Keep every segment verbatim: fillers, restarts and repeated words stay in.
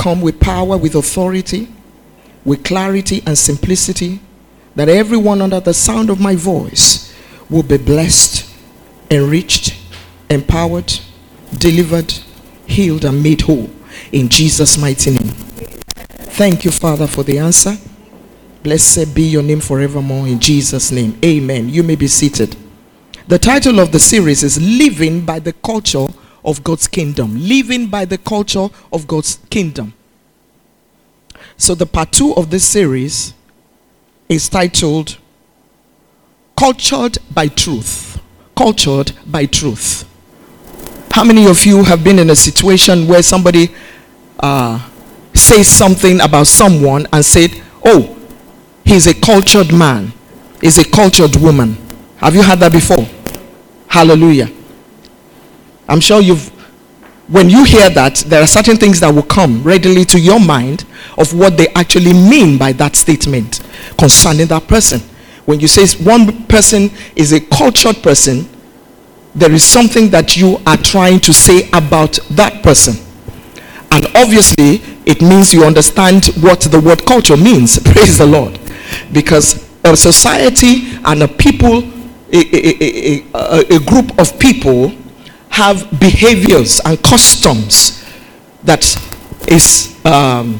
come with power, with authority, with clarity and simplicity, that everyone under the sound of my voice will be blessed, enriched, empowered, delivered, healed, and made whole. In Jesus' mighty name. Thank you, Father, for the answer. Blessed be your name forevermore, in Jesus' name. Amen. You may be seated. The title of the series is Living by the Culture of God's Kingdom. Living by the Culture of God's Kingdom. So the part two of this series is titled Cultured by Truth. Cultured by Truth. How many of you have been in a situation where somebody uh, says something about someone and said, oh, he's a cultured man, he's a cultured woman? Have you had that before? Hallelujah. I'm sure you've, when you hear that, there are certain things that will come readily to your mind of what they actually mean by that statement concerning that person. When you say one person is a cultured person, there is something that you are trying to say about that person. And obviously, it means you understand what the word culture means. Praise the Lord. Because a society and a people, a, a, a, a, a group of people have behaviors and customs that is um,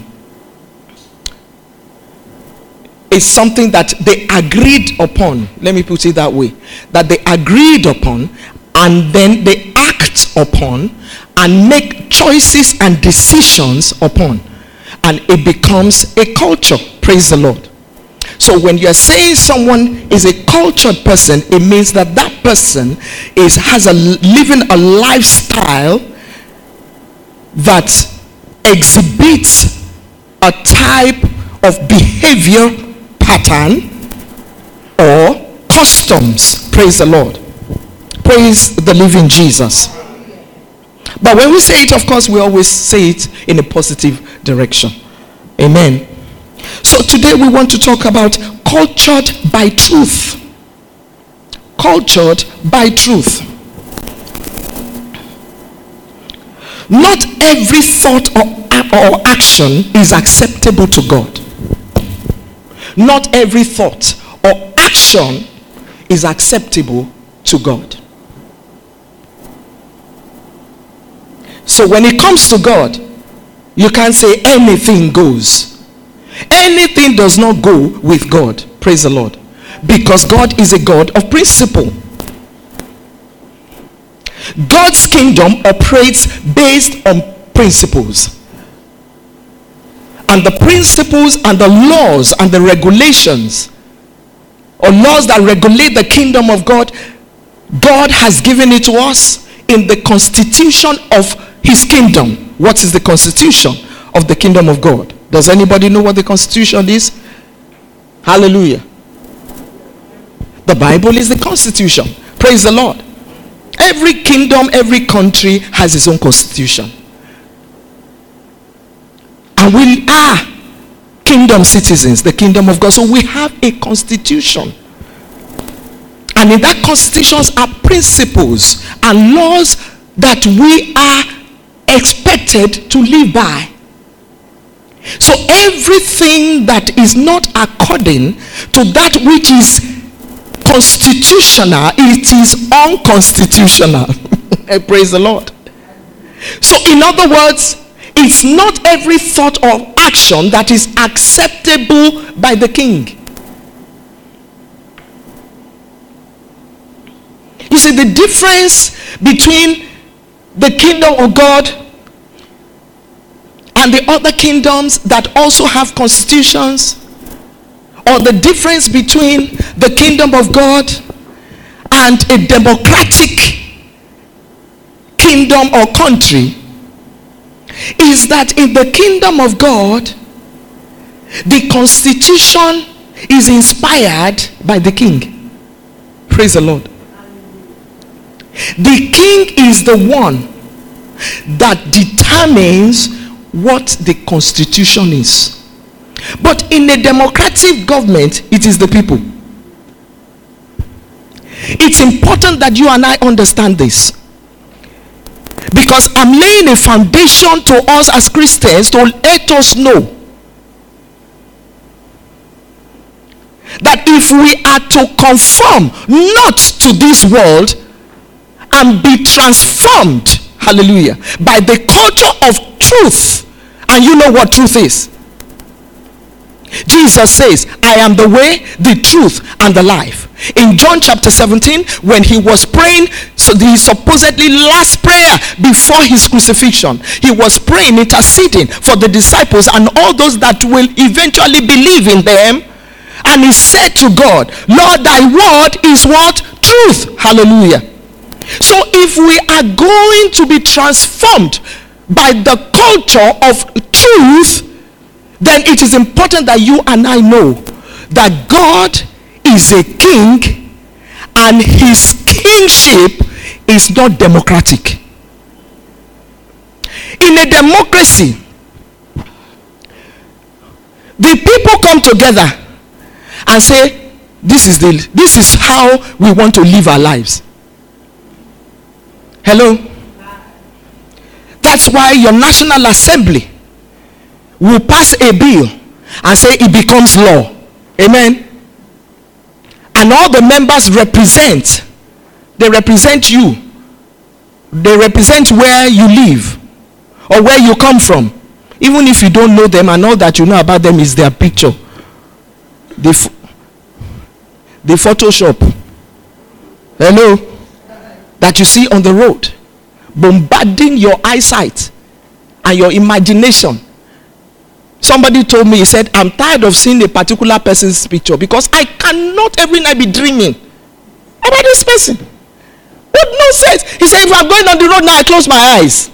is something that they agreed upon. Let me put it that way. That they agreed upon, and then they act upon and make choices and decisions upon. And it becomes a culture. Praise the Lord. So when you're saying someone is a cultured person, it means that that person is has a living a lifestyle that exhibits a type of behavior pattern or customs. Praise the Lord. Praise the living Jesus. But when we say it, of course, we always say it in a positive direction. Amen. So today we want to talk about cultured by truth. Cultured by truth. Not every thought or, or action is acceptable to God. Not every thought or action is acceptable to God. So when it comes to God, you can't say anything goes. Anything does not go with God. Praise the Lord. Because God is a God of principle. God's kingdom operates based on principles. And the principles and the laws and the regulations, or laws that regulate the kingdom of God, God has given it to us in the constitution of his kingdom. What is the constitution of the kingdom of God? Does anybody know what the constitution is? Hallelujah. The Bible is the constitution. Praise the Lord. Every kingdom, every country has its own constitution. And we are kingdom citizens, the kingdom of God. So we have a constitution. And in that constitution are principles and laws that we are expected to live by. So everything that is not according to that which is constitutional, it is unconstitutional. Praise the Lord. So in other words, it's not every thought or action that is acceptable by the king. You see, the difference between the kingdom of God and the other kingdoms that also have constitutions, or the difference between the kingdom of God and a democratic kingdom or country, is that in the kingdom of God, the constitution is inspired by the king. Praise the Lord. The king is the one that determines what the constitution is. But in a democratic government, it is the people. It's important that you and I understand this. Because I'm laying a foundation to us as Christians to let us know that if we are to conform not to this world and be transformed, hallelujah, by the culture of truth. And you know what truth is. Jesus says, I am the way, the truth, and the life. In John chapter seventeen, when he was praying, so the supposedly last prayer before his crucifixion, he was praying, interceding for the disciples and all those that will eventually believe in them. And he said to God, Lord, thy word is what? Truth. Hallelujah. So if we are going to be transformed by the culture of truth, then it is important that you and I know that God is a king and his kingship is not democratic. In a democracy, the people come together and say, this is the this is how we want to live our lives. Hello? That's why your National Assembly will pass a bill and say it becomes law. Amen. And all the members represent, they represent you. They represent where you live or where you come from. Even if you don't know them and all that you know about them is their picture. The, the Photoshop. Hello? That you see on the road. Bombarding your eyesight and your imagination. Somebody told me, he said, I'm tired of seeing a particular person's picture because I cannot every night be dreaming about this person. What nonsense. He said, if I'm going on the road now, I close my eyes.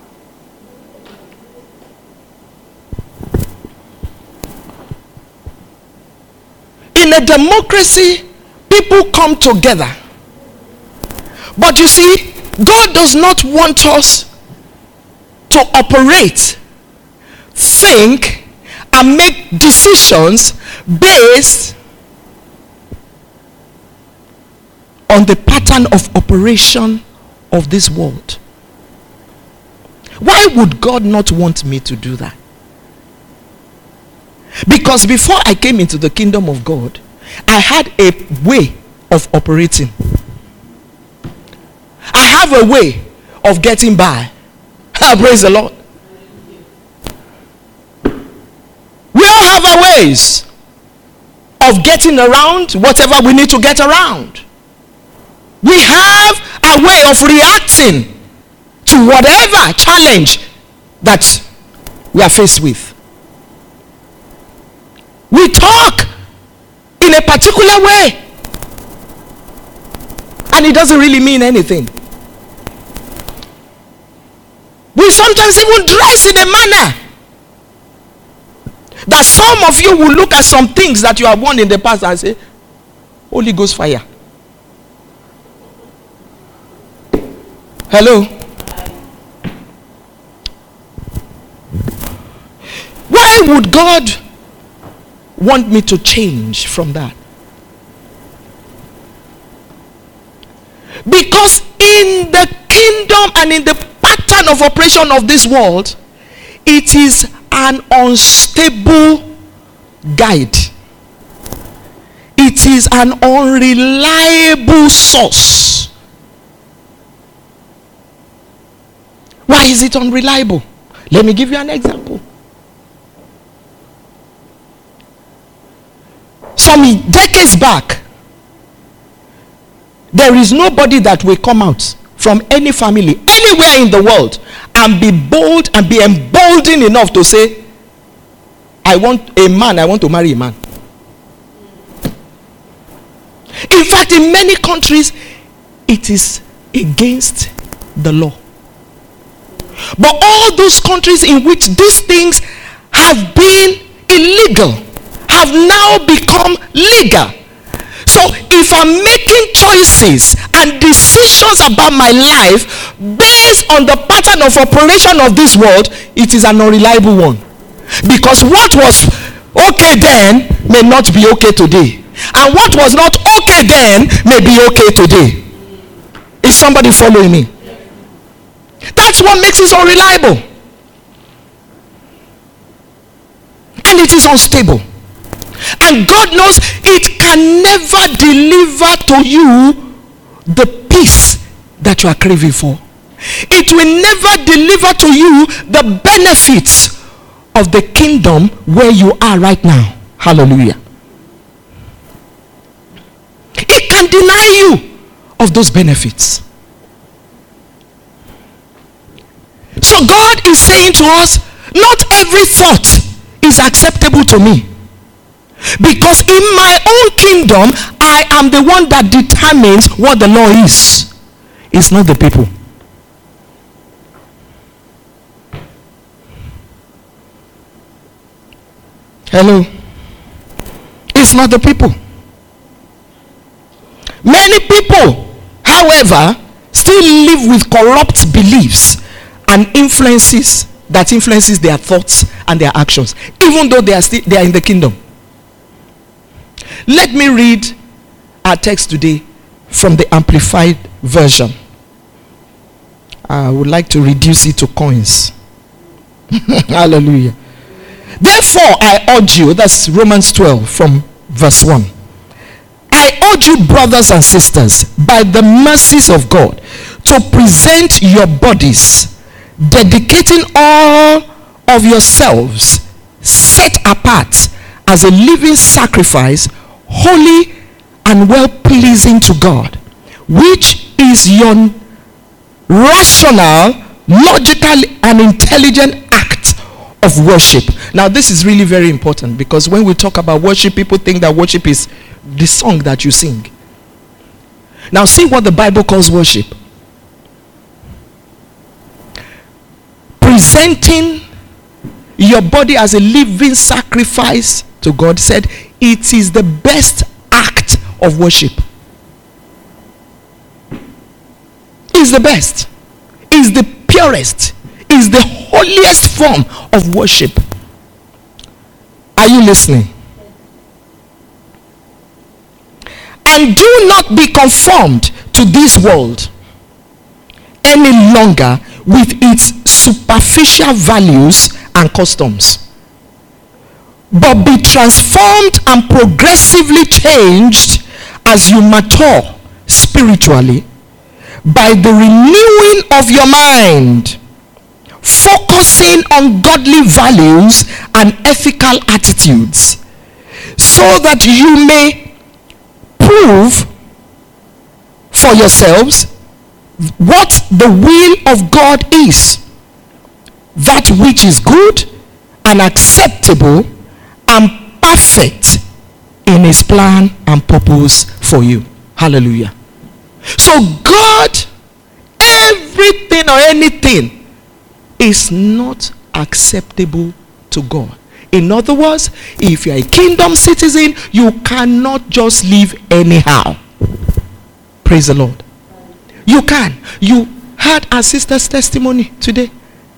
In a democracy, people come together. But you see, God does not want us to operate, think, and make decisions based on the pattern of operation of this world. Why would God not want me to do that? Because before I came into the kingdom of God, I had a way of operating. I have a way of getting by. Praise the Lord. We all have our ways of getting around whatever we need to get around. We have a way of reacting to whatever challenge that we are faced with. We talk in a particular way, and it doesn't really mean anything. We sometimes even dress in a manner that some of you will look at some things that you have worn in the past and say, Holy Ghost fire. Hello? Why would God want me to change from that? Because in the kingdom and in the pattern of operation of this world, it is an unstable guide. It is an unreliable source. Why is it unreliable? Let me give you an example. Some decades back, there is nobody that will come out from any family anywhere in the world and be bold and be emboldened enough to say, I want a man, I want to marry a man. In fact, in many countries, it is against the law. But all those countries in which these things have been illegal have now become legal. So if I'm making choices and decisions about my life based on the pattern of operation of this world, it is an unreliable one. Because what was okay then may not be okay today. And what was not okay then may be okay today. Is somebody following me? That's what makes it unreliable. And it is unstable. And God knows it can never deliver to you the peace that you are craving for. It will never deliver to you the benefits of the kingdom where you are right now. Hallelujah. It can deny you of those benefits. So God is saying to us, not every thought is acceptable to me. Because in my own kingdom, I am the one that determines what the law is. It's not the people. Hello? It's not the people. Many people, however, still live with corrupt beliefs and influences that influences their thoughts and their actions, even though they are still they are in the kingdom. Let me read our text today from the Amplified Version. I would like to reduce it to coins. Hallelujah. Therefore, I urge you, that's Romans twelve from verse one. I urge you, brothers and sisters, by the mercies of God, to present your bodies, dedicating all of yourselves, set apart as a living sacrifice, holy and well-pleasing to God, which is your rational, logical, and intelligent act of worship. Now, this is really very important, because when we talk about worship, people think that worship is the song that you sing. Now, see what the Bible calls worship. Presenting your body as a living sacrifice to God, said it is the best act of worship. Is the best, is the purest, is the holiest form of worship. Are you listening? And do not be conformed to this world any longer with its superficial values and customs, but be transformed and progressively changed as you mature spiritually by the renewing of your mind, focusing on godly values and ethical attitudes, so that you may prove for yourselves what the will of God is, that which is good and acceptable and perfect in his plan and purpose for you. Hallelujah. So God, everything or anything is not acceptable to God. In other words, if you are a kingdom citizen, you cannot just live anyhow. Praise the Lord. You can. You heard our sister's testimony today.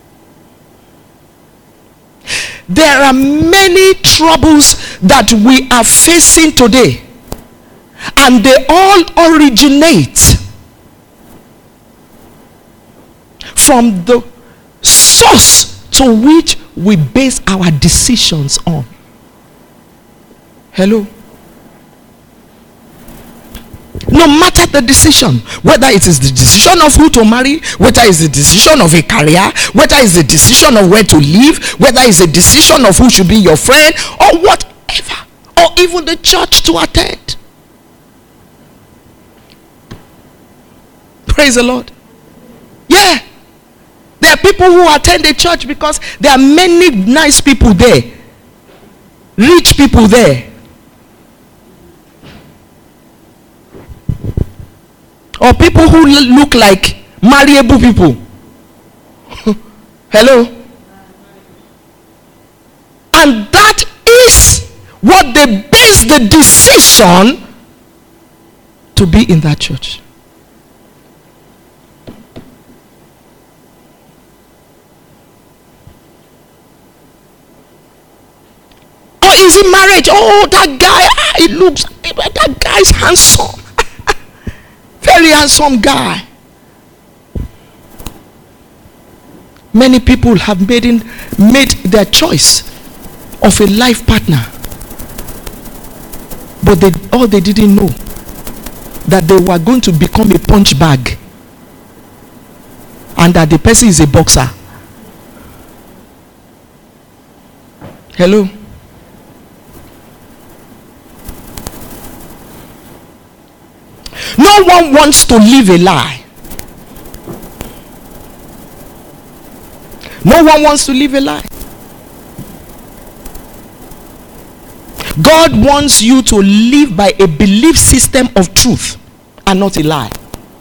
There are many troubles that we are facing today, and they all originate from the source to which we base our decisions on. Hello? No matter the decision, whether it is the decision of who to marry, whether it's the decision of a career, whether it's the decision of where to live, whether it's the decision of who should be your friend, or whatever, or even the church to attend. Praise the Lord. Yeah. There are people who attend the church because there are many nice people there, rich people there. Or people who look like marriable people. Hello? And that is what they base the decision to be in that church. Or is it marriage? Oh, that guy, ah, he looks, that guy's handsome. Very handsome guy. Many people have made in, made their choice of a life partner, but they, all they didn't know that they were going to become a punch bag, and that the person is a boxer. Hello? No one wants to live a lie. No one wants to live a lie. God wants you to live by a belief system of truth and not a lie.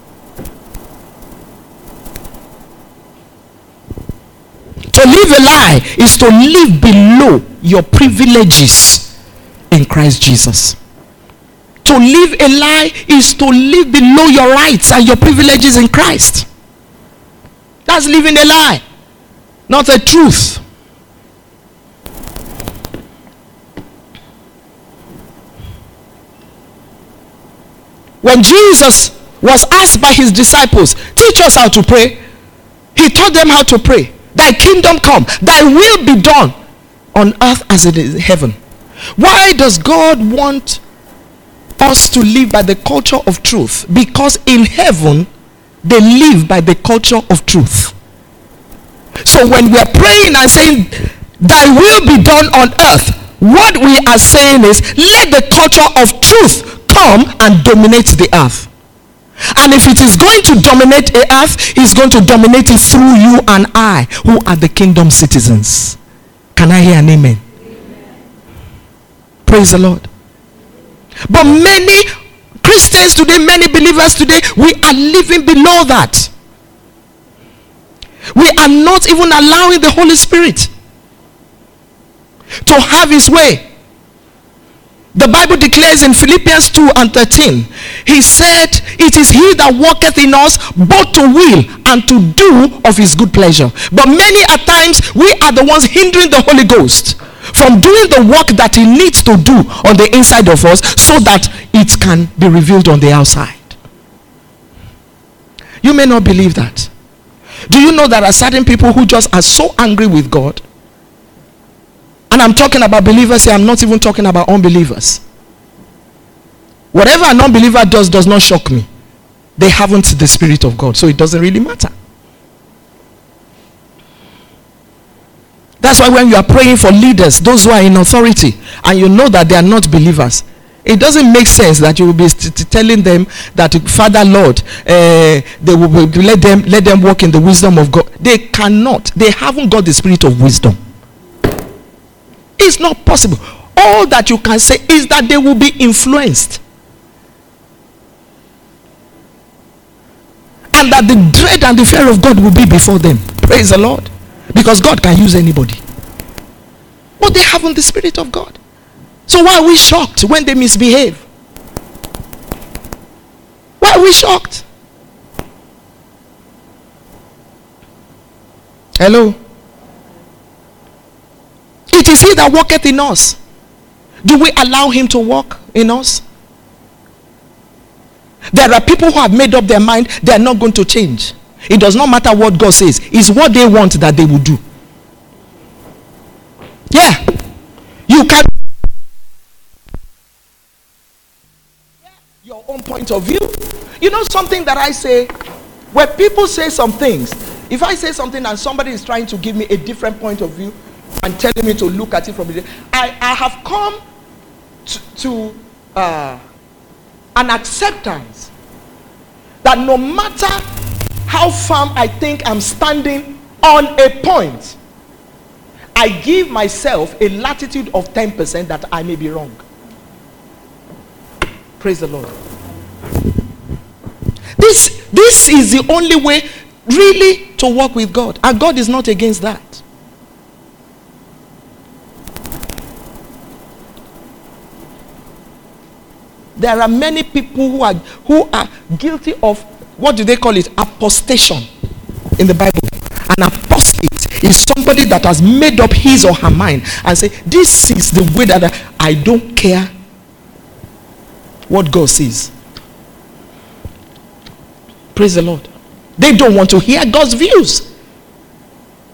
To live a lie is to live below your privileges in Christ Jesus. To live a lie is to live below your rights and your privileges in Christ. That's living a lie, not a truth. When Jesus was asked by his disciples, teach us how to pray, he taught them how to pray. Thy kingdom come, thy will be done on earth as it is in heaven. Why does God want us to live by the culture of truth? Because in heaven they live by the culture of truth. So when we are praying and saying thy will be done on earth, what we are saying is let the culture of truth come and dominate the earth. And if it is going to dominate the earth, it's going to dominate it through you and I, who are the kingdom citizens. Can I hear an amen? Amen. Praise the Lord. But many Christians today, many believers today, we are living below that. We are not even allowing the Holy Spirit to have his way. The Bible declares in Philippians two and thirteen, he said, it is he that worketh in us both to will and to do of his good pleasure. But many a times we are the ones hindering the Holy Ghost from doing the work that he needs to do on the inside of us so that it can be revealed on the outside. You may not believe that. Do you know there are certain people who just are so angry with God? And I'm talking about believers here, I'm not even talking about unbelievers. Whatever an unbeliever does does not shock me. They haven't the Spirit of God, so it doesn't really matter. That's why when you are praying for leaders, those who are in authority, and you know that they are not believers, it doesn't make sense that you will be st- st- telling them that, Father Lord, uh, they will be, let them let them walk in the wisdom of God. They cannot. They haven't got the spirit of wisdom. It's not possible. All that you can say is that they will be influenced, and that the dread and the fear of God will be before them. Praise the Lord. Because God can use anybody. But they haven't the Spirit of God. So why are we shocked when they misbehave? Why are we shocked? Hello? It is he that walketh in us. Do we allow him to walk in us? There are people who have made up their mind they are not going to change. It does not matter what God says. It's what they want that they will do. Yeah. You can your own point of view. You know something that I say, where people say some things, if I say something and somebody is trying to give me a different point of view and telling me to look at it from the, I, I have come to, to uh, an acceptance that no matter how firm I think I'm standing on a point, I give myself a latitude of ten percent that I may be wrong. Praise the Lord. This, this is the only way really to walk with God. And God is not against that. There are many people who are, who are guilty of, what do they call it? Apostation in the Bible. An apostate is somebody that has made up his or her mind and say, this is the way that I, I don't care what God says. Praise the Lord. They don't want to hear God's views.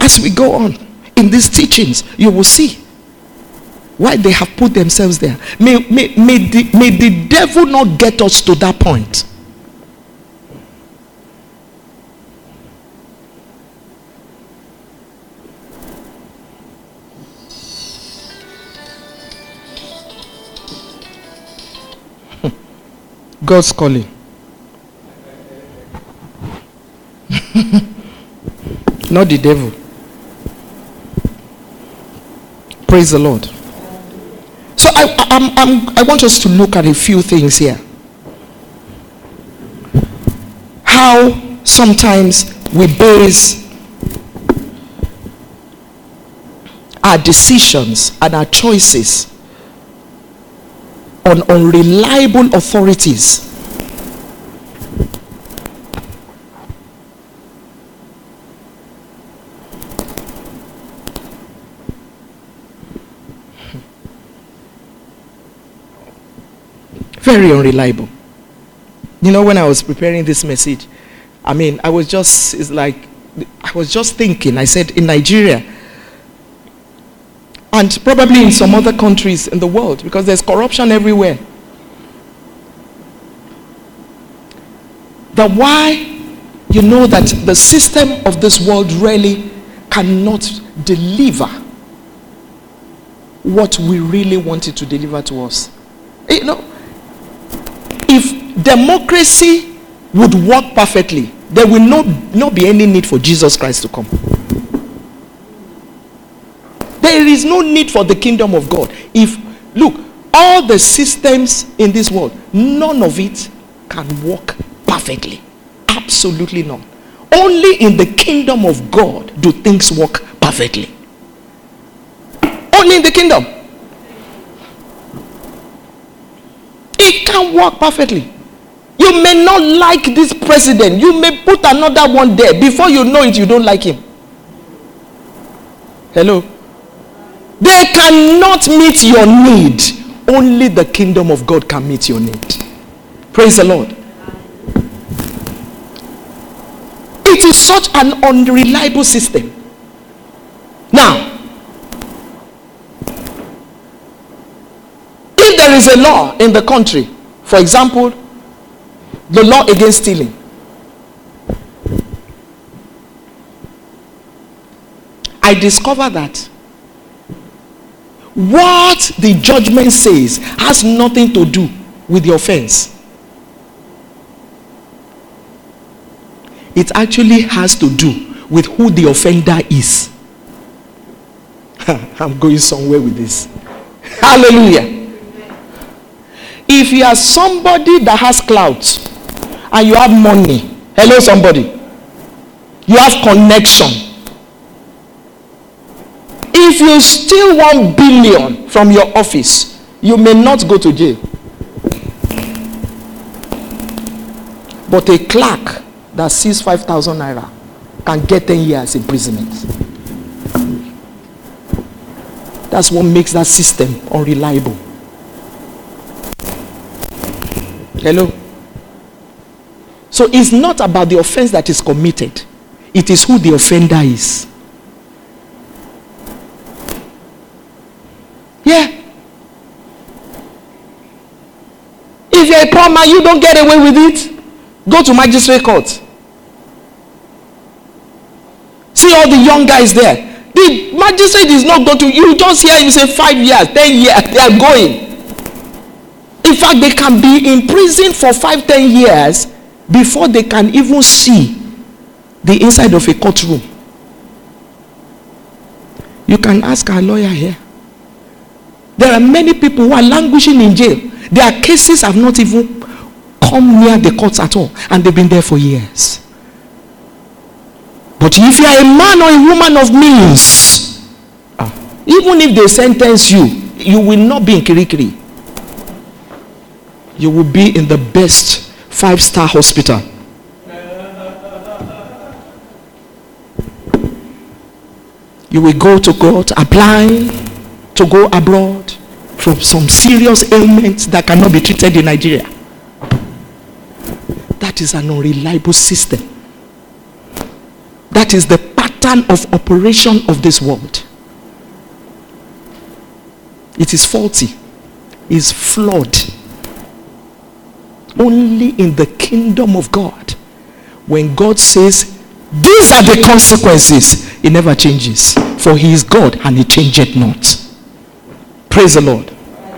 as we go on in these teachings, you will see why they have put themselves there. May, may, may, the, may the devil not get us to that point. God's calling. Not the devil. Praise the Lord. So I, I'm, I'm, I want us to look at a few things here. How sometimes we base our decisions and our choices on unreliable authorities. Very unreliable. You know, when I was preparing this message, I mean, I was just, it's like, I was just thinking, I said, in Nigeria, and probably in some other countries in the world, because there's corruption everywhere, that why you know that the system of this world really cannot deliver what we really want it to deliver to us. You know, if democracy would work perfectly, there will not, not be any need for Jesus Christ to come. There is no need for the kingdom of God. If, look, all the systems in this world, none of it can work perfectly. Absolutely none. Only in the kingdom of God do things work perfectly. Only in the kingdom. It can work perfectly. You may not like this president. You may put another one there. Before you know it, you don't like him. Hello? They cannot meet your need. Only the kingdom of God can meet your need. Praise the Lord. It is such an unreliable system. Now, if there is a law in the country, for example, the law against stealing, I discover that what the judgment says has nothing to do with the offense. It actually has to do with who the offender is. I'm going somewhere with this. Hallelujah. If you are somebody that has clout and you have money, hello somebody, you have connection. If you steal one billion from your office, you may not go to jail. But a clerk that sees five thousand naira can get ten years imprisonment. That's what makes that system unreliable. Hello? So it's not about the offense that is committed. It is who the offender is. Yeah. If you're a poor man, you don't get away with it. Go to magistrate court. See all the young guys there. The magistrate is not going to, you just hear him say five years, ten years, they are going. In fact, they can be in prison for five, ten years before they can even see the inside of a courtroom. You can ask our lawyer here. There are many people who are languishing in jail. Their cases have not even come near the courts at all, and they've been there for years. But if you are a man or a woman of means, ah, even if they sentence you, you will not be in Kirikiri. You will be in the best five-star hospital. You will go to court, apply to go abroad from some serious ailments that cannot be treated in Nigeria. That is an unreliable system. That is the pattern pattern of operation of this world. It is faulty, is flawed. Only in the kingdom of God, when God says, these are the consequences, it never changes. For he is God and he changeth not. Praise the Lord.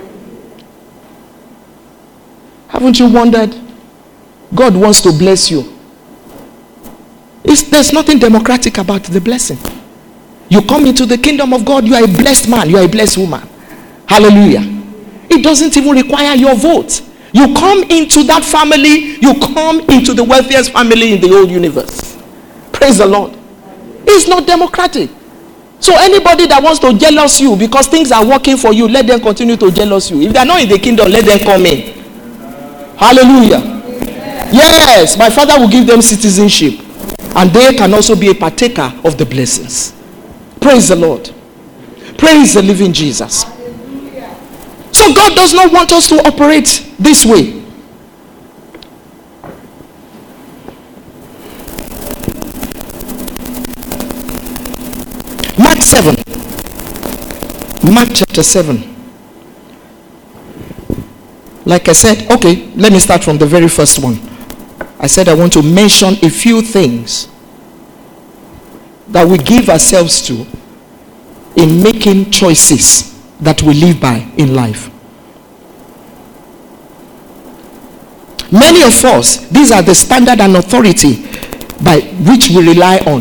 Haven't you wondered? God wants to bless you. It's, there's nothing democratic about the blessing. You come into the kingdom of God, you are a blessed man, you are a blessed woman. Hallelujah. It doesn't even require your vote. You come into that family, you come into the wealthiest family in the whole universe. Praise the Lord. It's not democratic. So anybody that wants to jealous you because things are working for you, let them continue to jealous you. If they are not in the kingdom, let them come in. Hallelujah. Yes, my Father will give them citizenship, and they can also be a partaker of the blessings. Praise the Lord. Praise the living Jesus. So God does not want us to operate this way. Mark seven. Mark chapter seven. Like I said, okay, let me start from the very first one. I said I want to mention a few things that we give ourselves to in making choices that we live by in life. Many of us, these are the standard and authority by which we rely on.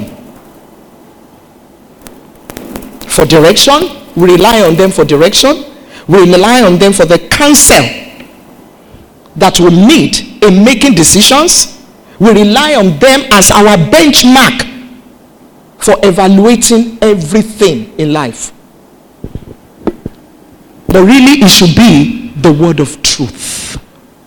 For direction, we rely on them for direction. We rely on them for the counsel that we need in making decisions. We rely on them as our benchmark for evaluating everything in life. But really, it should be the word of truth.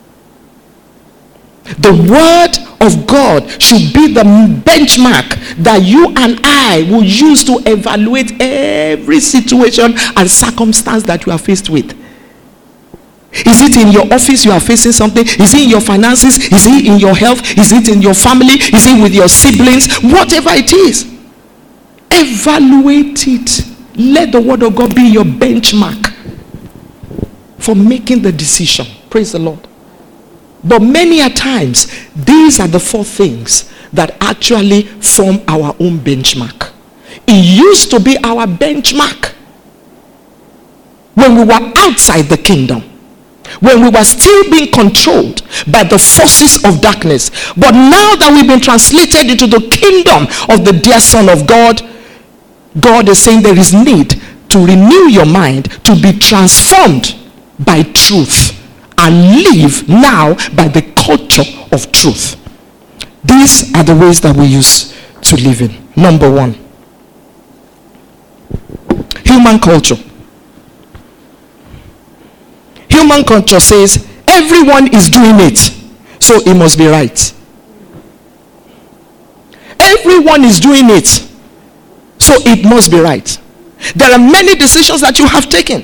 The word of God should be the benchmark that you and I will use to evaluate every situation and circumstance that you are faced with. Is it in your office you are facing something? Is it in your finances? Is it in your health? Is it in your family? Is it with your siblings? Whatever it is, evaluate it. Let the word of God be your benchmark for making the decision. Praise the Lord. But many a times, these are the four things that actually form our own benchmark. It used to be our benchmark when we were outside the kingdom, when we were still being controlled by the forces of darkness. But now that we've been translated into the kingdom of the dear Son of God, God is saying there is need to renew your mind, to be transformed by truth, and live now by the culture of truth. These are the ways that we use to live in. Number one, human culture. Human culture says everyone is doing it, so it must be right. Everyone is doing it, so it must be right. There are many decisions that you have taken.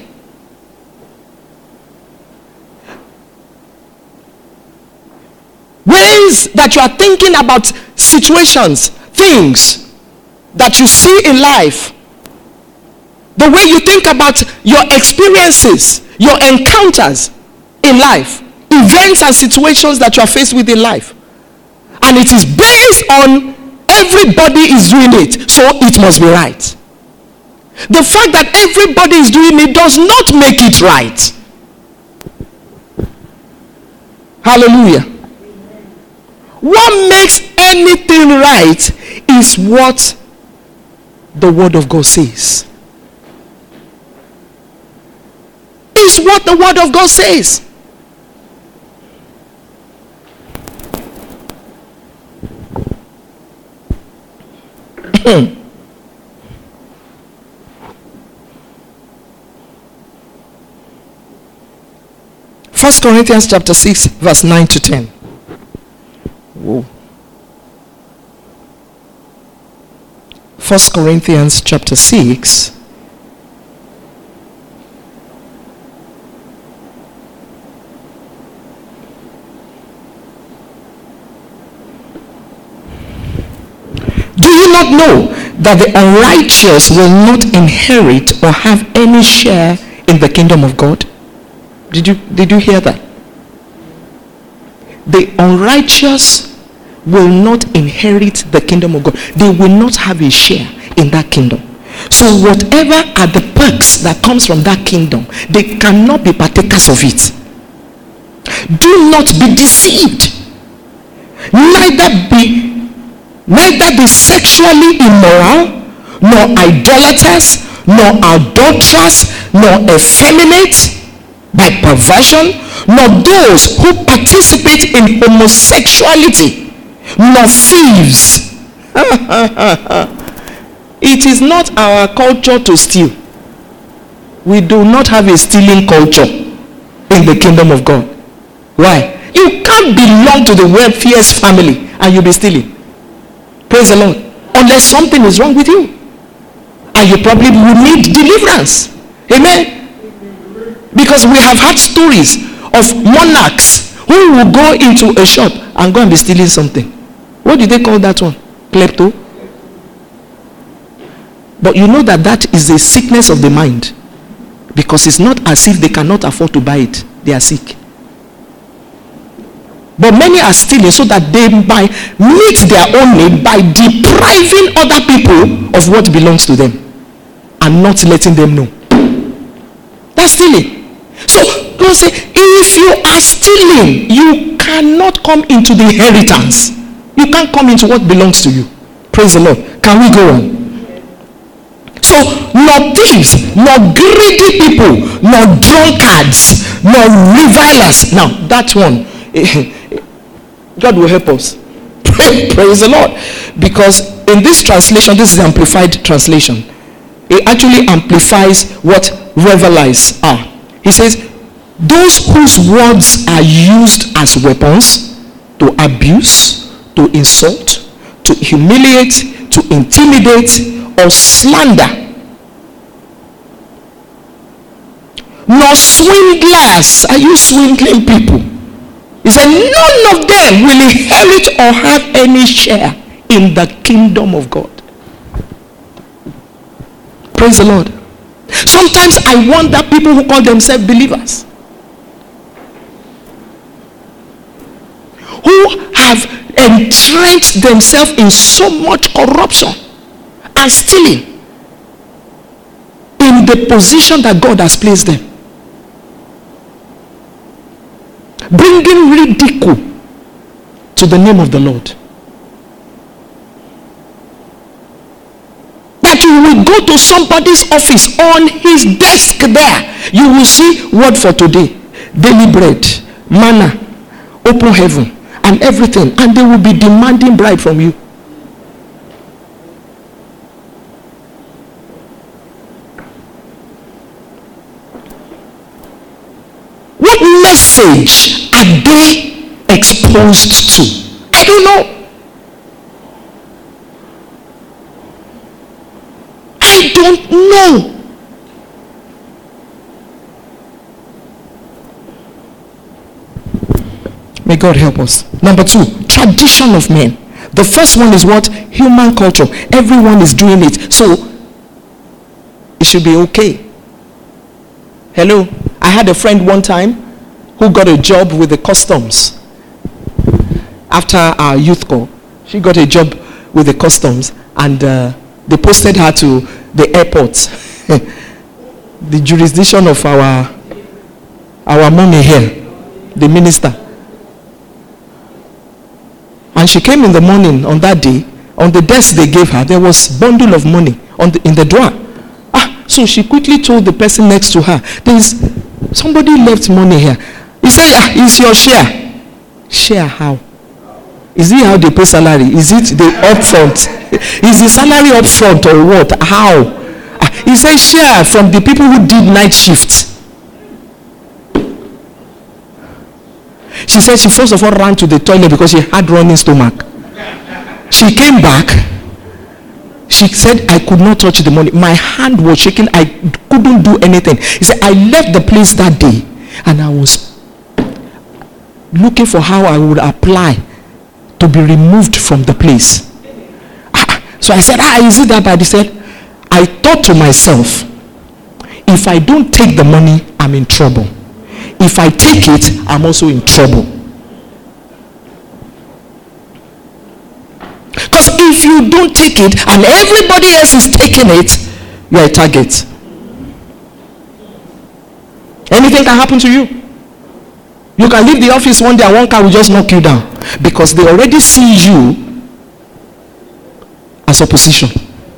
Ways that you are thinking about situations, things that you see in life. The way you think about your experiences, your encounters in life, events and situations that you are faced with in life. And it is based on everybody is doing it, so it must be right. The fact that everybody is doing it does not make it right. Hallelujah. What makes anything right is what the word of God says. It's what the word of God says. First Corinthians chapter six, verse nine to ten. Whoa. First Corinthians chapter six, do you not know that the unrighteous will not inherit or have any share in the kingdom of God. Did you did you hear that? The unrighteous will not inherit the kingdom of God. They will not have a share in that kingdom. So whatever are the perks that comes from that kingdom, they cannot be partakers of it. Do not be deceived. Neither be neither be sexually immoral, nor idolaters, nor adulterers, nor effeminate by perversion, nor those who participate in homosexuality, nor thieves. It is not our culture to steal. We do not have a stealing culture in the kingdom of God. Why? You can't belong to the wealthiest family and you'll be stealing. Praise the Lord. Unless something is wrong with you. And you probably will need deliverance. Amen. Because we have had stories of monarchs who will go into a shop and go and be stealing something. What do they call that one? Klepto. But you know that that is a sickness of the mind. Because it's not as if they cannot afford to buy it. They are sick. But many are stealing so that they might meet their own need by depriving other people of what belongs to them and not letting them know. That's stealing. So God say, if you are stealing, you cannot come into the inheritance. You can't come into what belongs to you. Praise the Lord. Can we go on? So, nor thieves, nor greedy people, nor drunkards, nor revilers. Now, that one, God will help us. Praise the Lord. Because in this translation, this is the amplified translation. It actually amplifies what revelers are. He says, those whose words are used as weapons to abuse, to insult, to humiliate, to intimidate, or slander, nor swindlers. Are you swindling people? He said, none of them will inherit or have any share in the kingdom of God. Praise the Lord. Sometimes I wonder people who call themselves believers, who have entrenched themselves in so much corruption and stealing in the position that God has placed them, bringing ridicule to the name of the Lord. That you will go to somebody's office, on his desk there, you will see word for today, daily bread, manna, open heaven, and everything, and they will be demanding bribe from you. What message are they exposed to? I don't know. I don't know. May God help us. Number two, tradition of men. The first one is what? Human culture. Everyone is doing it, so it should be okay. Hello? I had a friend one time who got a job with the customs. After our youth call, she got a job with the customs, and uh, they posted her to the airport, the jurisdiction of our our mommy here, the minister. And she came in the morning on that day. On the desk they gave her, there was bundle of money on the, in the drawer. Ah, so she quickly told the person next to her, there is somebody left money here. He said, ah, it's your share. Share how? Is it how they pay salary? Is it the upfront? Is the salary upfront or what? How? Ah, he said share from the people who did night shifts. She said she first of all ran to the toilet because she had running stomach. She came back. She said, I could not touch the money. My hand was shaking. I couldn't do anything. He said, I left the place that day and I was looking for how I would apply to be removed from the place. So I said, ah, is it that bad? He said, I thought to myself, if I don't take the money, I'm in trouble. If I take it, I'm also in trouble. Because if you don't take it and everybody else is taking it, you're a target. Anything can happen to you. You can leave the office one day and one car will just knock you down. Because they already see you as opposition.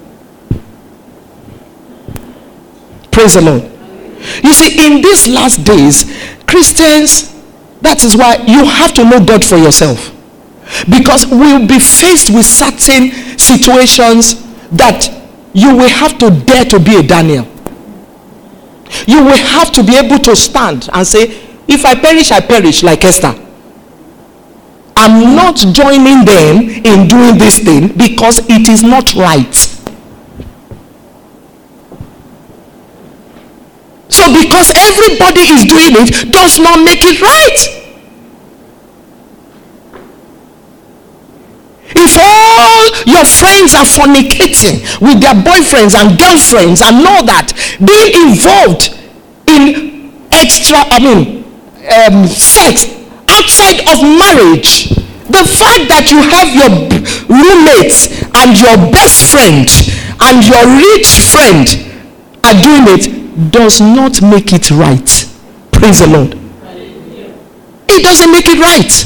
Praise the Lord. You see, in these last days, Christians, that is why you have to know God for yourself. Because we'll be faced with certain situations that you will have to dare to be a Daniel. You will have to be able to stand and say, if I perish, I perish, like Esther. I'm not joining them in doing this thing because it is not right. So because everybody is doing it does not make it right. If all your friends are fornicating with their boyfriends and girlfriends and all that, being involved in extra, I mean, um, sex outside of marriage, the fact that you have your roommates and your best friend and your rich friend are doing it does not make it right. Praise the Lord. It doesn't make it right.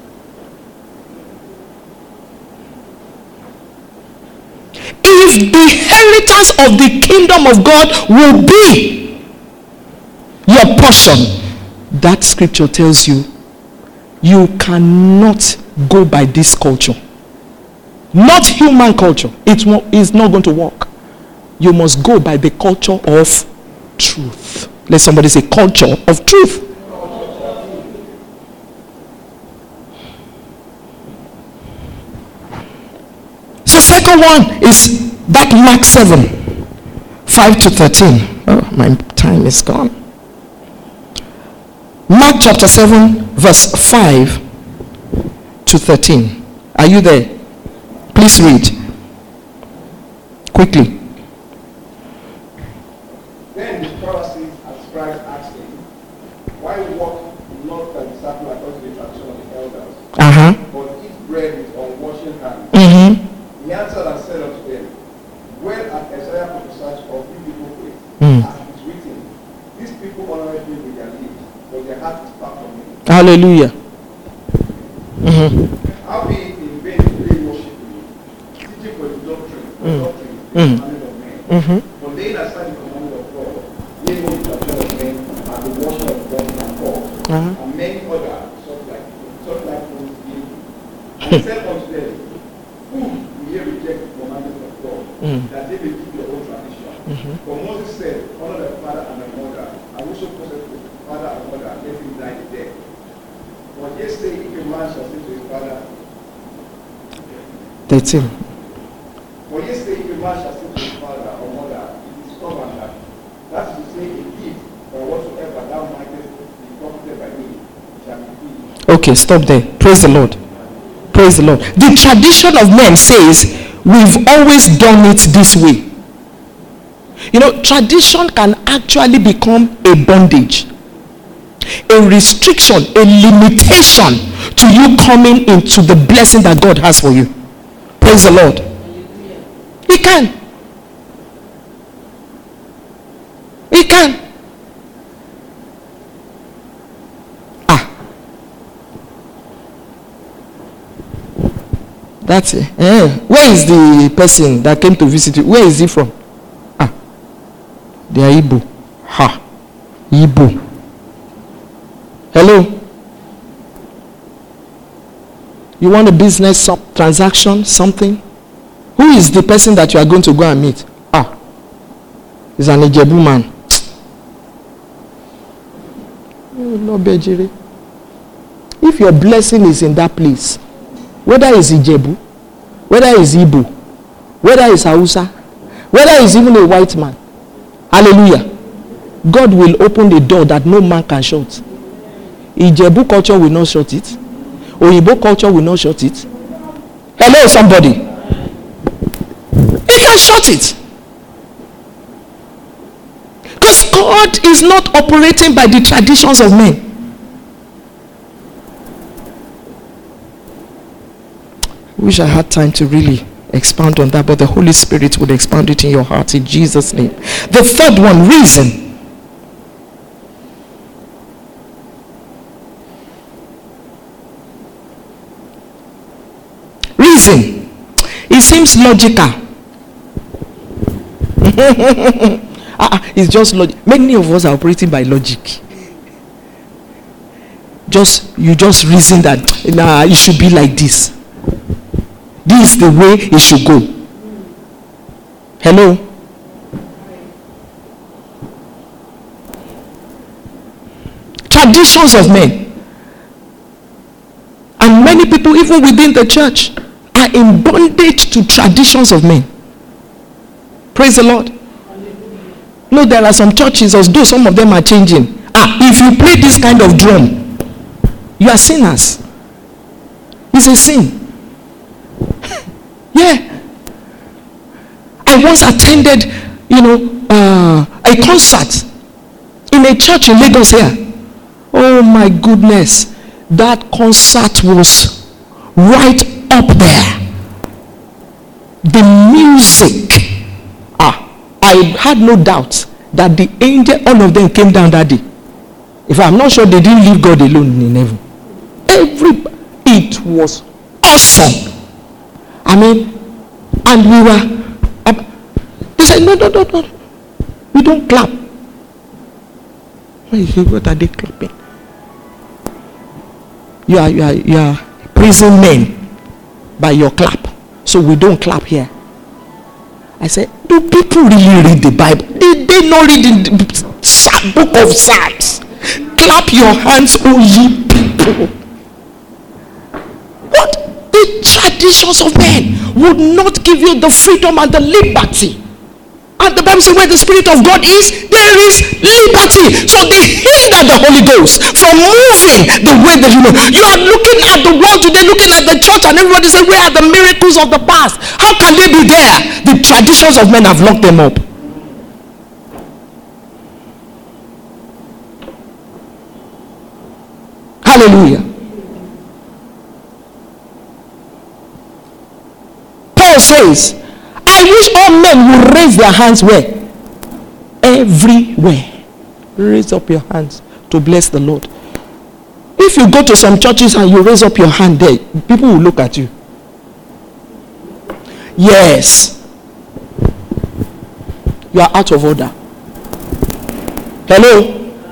If the inheritance of the kingdom of God will be your portion, that scripture tells you you cannot go by this culture. Not human culture. It is not going to work. You must go by the culture of truth. Let somebody say culture of truth. So second one is that Mark seven, five to thirteen. Oh, my time is gone. Mark chapter seven, verse five to thirteen. Are you there? Please read. Quickly. Then the Pharisees and scribes asked him, why walk not the disciples according to the tradition of the elders, Uh-huh. but eat bread with unwashed hands? Mm-hmm. He answered and said unto them, well hath Isaiah prophesied of you hypocrites, Mm. as it is written, these people honor me with their lips, but their heart is far from me. Hallelujah. Mm-hmm. How be it in vain do they worship me, teaching for the doctrine, for Mm. doctrine, the Mm. commandment of men. Mm-hmm. But laying aside the commandment of God, they know the tradition of men and the washing of God and God, Uh-huh. and many other such like such like things did. And said unto them, who will ye reject the commandment of God, Mm. that they may keep your own tradition? Mm-hmm. For Moses said, honor thy father and thy mother, and whoso possesseth his father and mother, let him die the death. But ye say, if a man shall say to his father, thirteen. For ye say, if a man shall say to his father or mother, it is stubborn that, that is to say, a gift, or whatsoever thou mightest be profited by me, shall be free. Okay, stop there. Praise the Lord. Praise the Lord. The tradition of men says we've always done it this way. You know, tradition can actually become a bondage, a restriction, a limitation to you coming into the blessing that God has for you. Praise the Lord. It can. It can. Ah. That's it. Eh. Where is the person that came to visit you? Where is he from? Ah. They are Igbo. Ha. Igbo. Hello. You want a business some, transaction, something? Who is the person that you are going to go and meet? Ah. He's an Ijebu man. If your blessing is in that place, whether it's Ijebu, whether it's Igbo, whether it's Hausa, whether it's even a white man, hallelujah, God will open the door that no man can shut. Ijebu culture will not shut it. Oyibo culture will not shut it. Hello, somebody. You can shut it. Because God is not operating by the traditions of men. I wish I had time to really expound on that, but the Holy Spirit would expound it in your heart in Jesus' name. The third one, reason. Reason. It seems logical. uh, it's just logic. Many of us are operating by logic. Just you just reason that nah, it should be like this. This is the way it should go. Hello? Traditions of men. And many people, even within the church, are in bondage to traditions of men. Praise the Lord. No, there are some churches, although some of them are changing. Ah, if you play this kind of drum, you are sinners. It's a sin. Yeah. I once attended, you know, uh, a concert in a church in Lagos here. Oh my goodness. That concert was right up there. The music. Ah, I had no doubt that the angel, all of them came down that day. If I'm not sure they didn't leave God alone in heaven. Every, it was awesome. I mean, and we were, uh, they said, no, no, no, no, we don't clap. What are they clapping? You are, you are, you are praising men by your clap. So we don't clap here. I said, do people really read the Bible? Did they not read in the book of Psalms? Clap your hands, O ye people. What? The traditions of men would not give you the freedom and the liberty. And the Bible says where the Spirit of God is, there is liberty. So they hinder the Holy Ghost from moving the way that you know. You are looking at the world today, looking at the church, and everybody says, where are the miracles of the past? How can they be there? The traditions of men have locked them up. Hallelujah. Paul says, I wish all men would raise their hands where? Everywhere. Raise up your hands to bless the Lord. If you go to some churches and you raise up your hand there, people will look at you. Yes. You are out of order. Hello?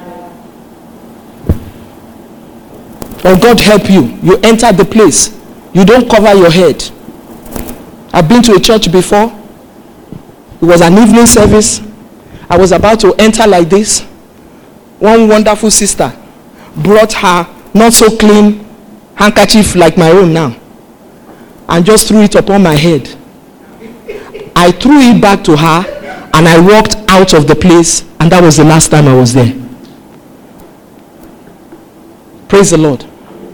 Or God help you. You enter the place. You don't cover your head. I've been to a church before. It was an evening service. I was about to enter like this. One wonderful sister brought her not so clean handkerchief like my own now and just threw it upon my head. I threw it back to her and I walked out of the place, and that was the last time I was there. Praise the Lord.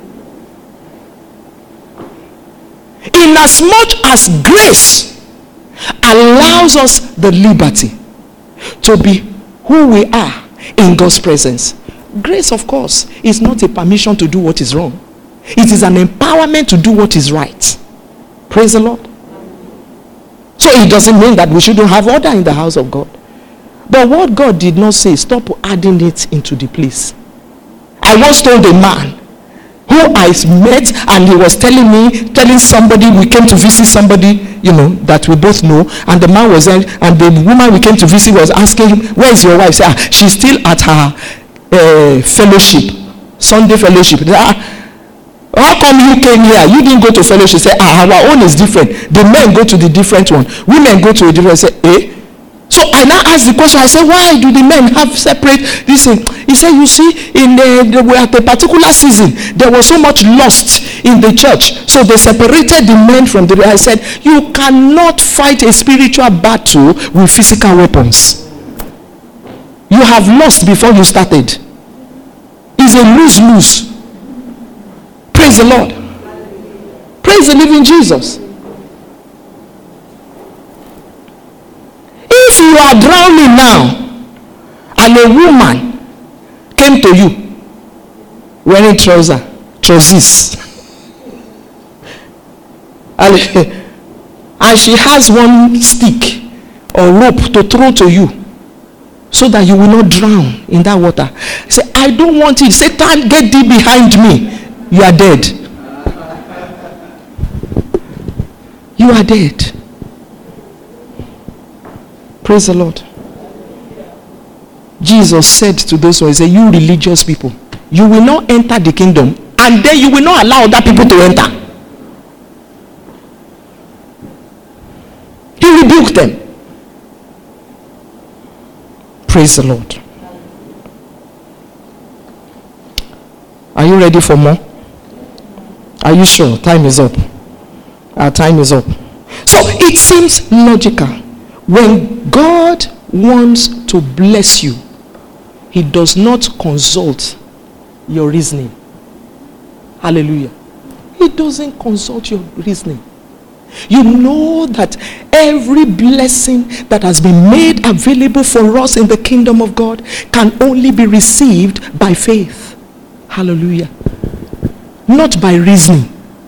Inasmuch as grace allows us the liberty to be who we are in God's presence. Grace, of course, is not a permission to do what is wrong. It is an empowerment to do what is right. Praise the Lord. So it doesn't mean that we shouldn't have order in the house of God. But what God did not say, stop adding it into the place. I once told a man who I met, and he was telling me, telling somebody, we came to visit somebody, you know, that we both know, and the man was there, and the woman we came to visit was asking him, where is your wife? Say, ah, she's still at her uh, fellowship, Sunday fellowship. Ah, how come you came here? You didn't go to fellowship. Say, ah, our own is different. The men go to the different one. Women go to a different. Say, eh? So I now asked the question. I said, why do the men have separate this thing? He said, you see, in the, the at a particular season, there was so much lust in the church. So they separated the men from the. I said, you cannot fight a spiritual battle with physical weapons. You have lost before you started. It's a lose-lose. Praise the Lord. Praise the living Jesus. you are drowning now, and a woman came to you wearing trouser, trousers, and, and she has one stick or rope to throw to you so that you will not drown in that water. Say, I don't want it. Satan, get thee behind me. You are dead. You are dead. Praise the Lord. Jesus said to those who say, you religious people, you will not enter the kingdom, and then you will not allow other people to enter. He rebuked them. Praise the Lord. Are you ready for more? Are you sure? Time is up. Our time is up. So it seems logical. When God wants to bless you, he does not consult your reasoning. Hallelujah. He doesn't consult your reasoning. You know that every blessing that has been made available for us in the kingdom of God can only be received by faith. Hallelujah. Not by reasoning.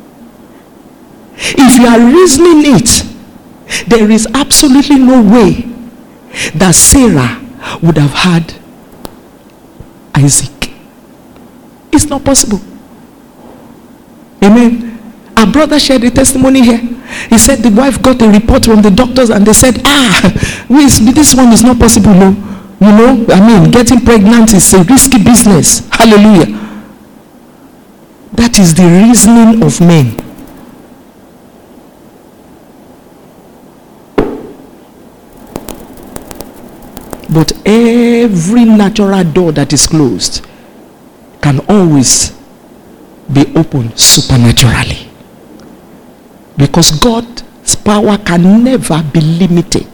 If you are reasoning it, there is absolutely no way that Sarah would have had Isaac. It's not possible. Amen. Our brother shared a testimony here. He said the wife got a report from the doctors and they said, ah, this one is not possible. No. You know, I mean, getting pregnant is a risky business. Hallelujah. That is the reasoning of men. But every natural door that is closed can always be opened supernaturally. Because God's power can never be limited.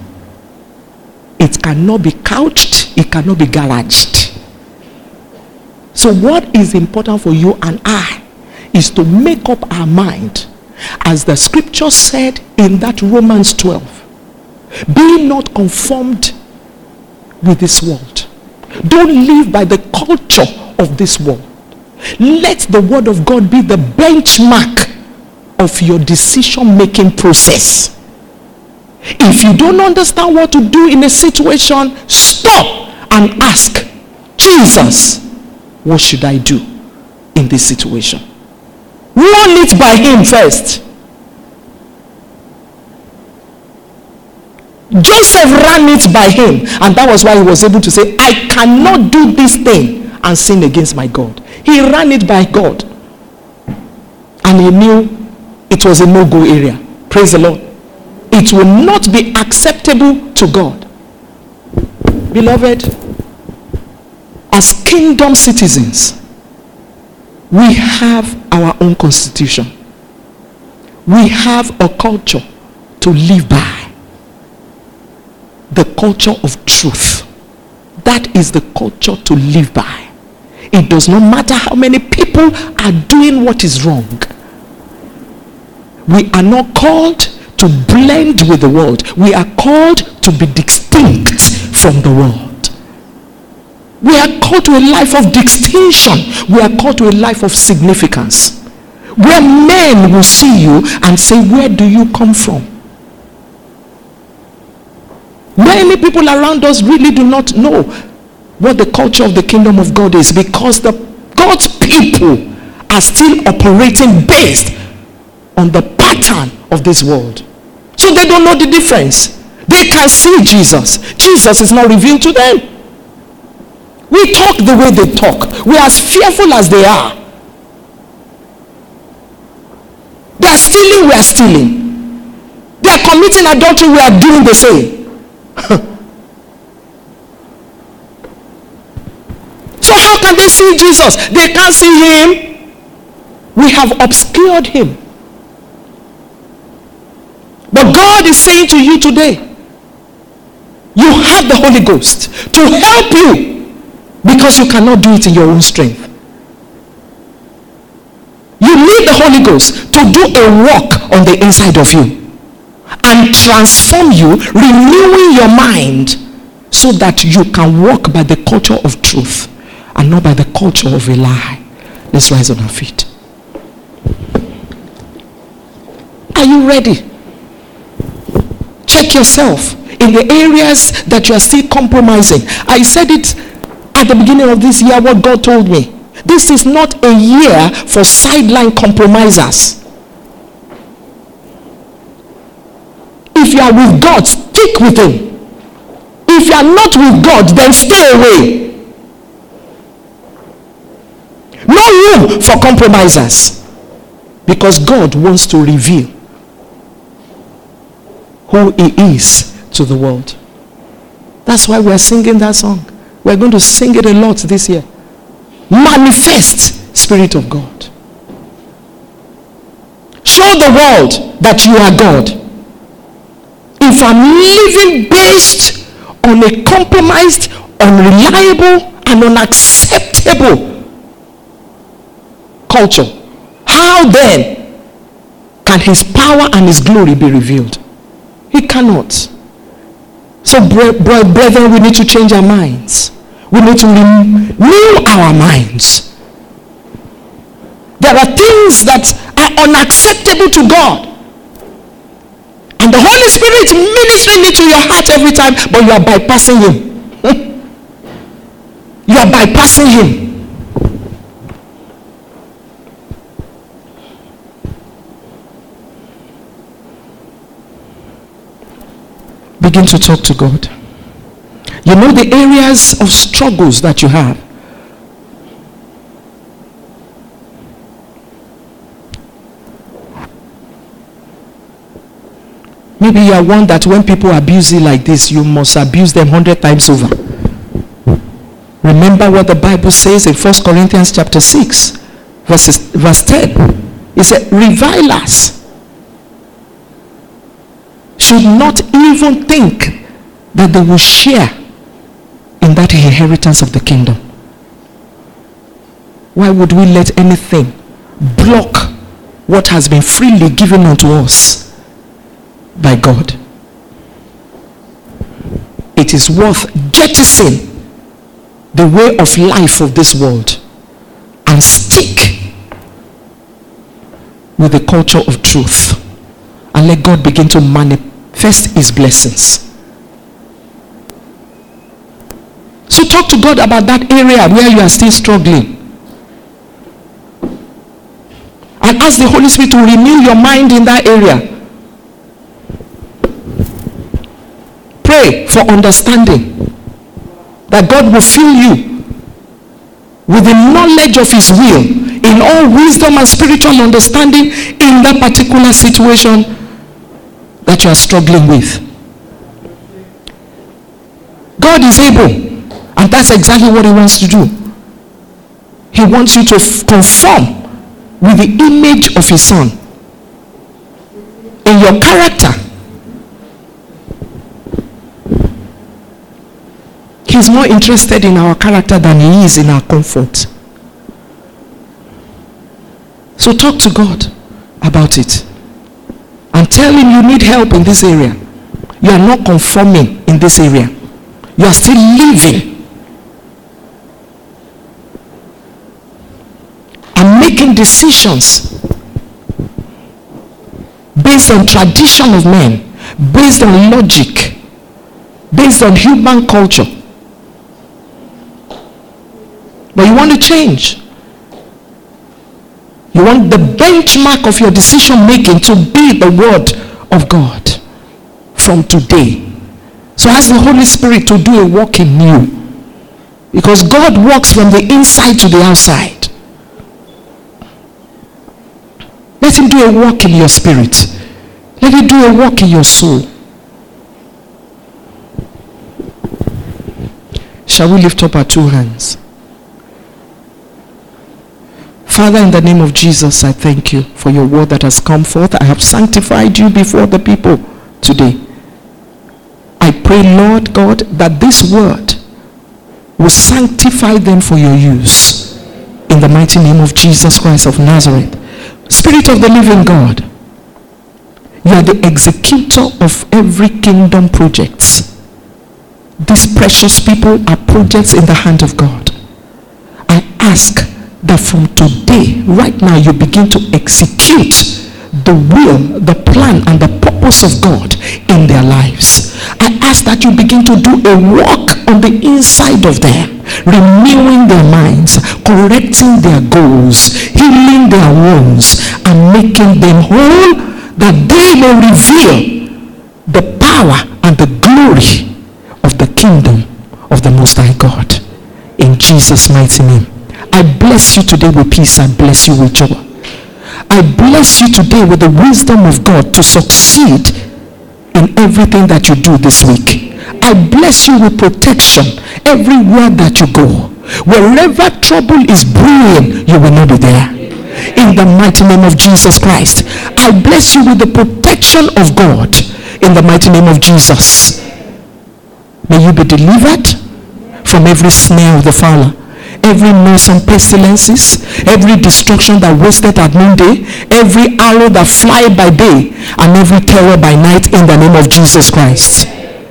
It cannot be couched. It cannot be garaged. So what is important for you and I is to make up our mind, as the scripture said in that Romans twelve, be not conformed with this world. Don't live by the culture of this world. Let the word of God be the benchmark of your decision making process. If you don't understand what to do in a situation, stop and ask Jesus, what should I do in this situation? Run it by him first. Joseph ran it by him, and that was why he was able to say, I cannot do this thing and sin against my God. He ran it by God, and he knew it was a no-go area. Praise the Lord. It will not be acceptable to God. Beloved, as kingdom citizens, we have our own constitution. We have a culture to live by. The culture of truth. That is the culture to live by. It does not matter how many people are doing what is wrong. We are not called to blend with the world. We are called to be distinct from the world. We are called to a life of distinction. We are called to a life of significance, where men will see you and say, where do you come from? Many people around us really do not know what the culture of the kingdom of God is, because the God's people are still operating based on the pattern of this world. So they don't know the difference. They can see Jesus. Jesus is not revealed to them. We talk the way they talk. We are as fearful as they are. They are stealing, we are stealing. They are committing adultery, we are doing the same. So how can they see Jesus? They can't see him. We have obscured him. But God is saying to you today, you have the Holy Ghost to help you, because you cannot do it in your own strength. You need the Holy Ghost to do a work on the inside of you. and transform you, renewing your mind so that you can walk by the culture of truth and not by the culture of a lie. Let's rise on our feet. Are you ready? Check yourself in the areas that you are still compromising. I said it at the beginning of this year, what God told me. This is not a year for sideline compromisers. If you are with God, stick with Him. If you are not with God, then stay away. No room for compromisers. Because God wants to reveal who He is to the world. That's why we are singing that song. We're going to sing it a lot this year. Manifest Spirit of God. Show the world that you are God. If I'm living based on a compromised, unreliable, and unacceptable culture, how then can His power and His glory be revealed? He cannot. So brethren, we need to change our minds. We need to renew our minds. There are things that are unacceptable to God. And the Holy Spirit ministering into your heart every time, but you are bypassing Him. You are bypassing Him. Begin to talk to God. You know the areas of struggles that you have. Maybe you are one that when people abuse you like this, you must abuse them hundred times over. Remember what the Bible says in First Corinthians chapter six, verses, verse ten. It said, revilers should not even think that they will share in that inheritance of the kingdom. Why would we let anything block what has been freely given unto us by God? It is worth jettisoning the way of life of this world and stick with the culture of truth and let God begin to manifest His blessings. So talk to God about that area where you are still struggling. And ask the Holy Spirit to renew your mind in that area. Pray for understanding. That God will fill you with the knowledge of His will in all wisdom and spiritual understanding in that particular situation that you are struggling with. God is able. And that's exactly what He wants to do. He wants you to f- conform with the image of His Son. In your character. He's more interested in our character than He is in our comfort. So talk to God about it. And tell Him you need help in this area. You are not conforming in this area. You are still living and making decisions based on tradition of men, based on logic, based on human culture. But you want to change. You want the benchmark of your decision making to be the word of God from today. So ask the Holy Spirit to do a work in you. Because God works from the inside to the outside. Let Him do a work in your spirit. Let Him do a work in your soul. Shall we lift up our two hands? Father, in the name of Jesus, I thank you for your word that has come forth. I have sanctified you before the people today. I pray, Lord God, that this word will sanctify them for your use. In the mighty name of Jesus Christ of Nazareth. Spirit of the living God, You are the executor of every kingdom project. These precious people are projects in the hand of God. I ask that from today, right now, you begin to execute the will, the plan, and the purpose of God in their lives. I ask that you begin to do a work on the inside of them, renewing their minds, correcting their goals, healing their wounds, and making them whole, that they may reveal the power and the glory of the kingdom of the Most High God. In Jesus' mighty name. I bless you today with peace. I bless you with joy. I bless you today with the wisdom of God to succeed in everything that you do this week. I bless you with protection everywhere that you go. Wherever trouble is brewing, you will not be there. In the mighty name of Jesus Christ. I bless you with the protection of God. In the mighty name of Jesus. May you be delivered from every snare of the fowler, every noisome pestilences, every destruction that wasted at noonday, every arrow that fly by day, and every terror by night, in the name of Jesus Christ.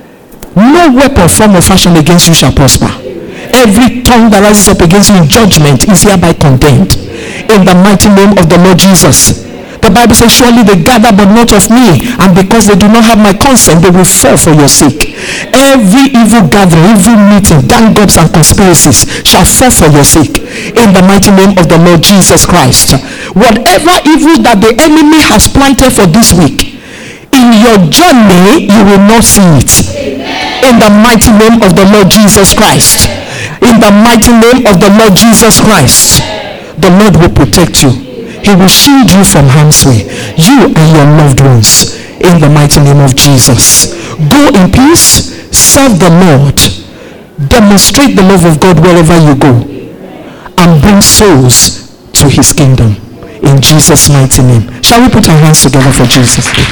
No weapon formed or fashioned against you shall prosper. Every tongue that rises up against you in judgment is hereby condemned. In the mighty name of the Lord Jesus. The Bible says, surely they gather but not of me, and because they do not have my consent, they will fall for your sake. Every evil gathering, evil meeting, gang-ups and conspiracies shall fall for your sake. In the mighty name of the Lord Jesus Christ. Whatever evil that the enemy has planted for this week, in your journey, you will not see it. In the mighty name of the Lord Jesus Christ. In the mighty name of the Lord Jesus Christ. The Lord will protect you. He will shield you from harm's way, you and your loved ones, in the mighty name of Jesus. Go in peace, serve the Lord, demonstrate the love of God wherever you go, and bring souls to his kingdom. In Jesus' mighty name. Shall we put our hands together for Jesus?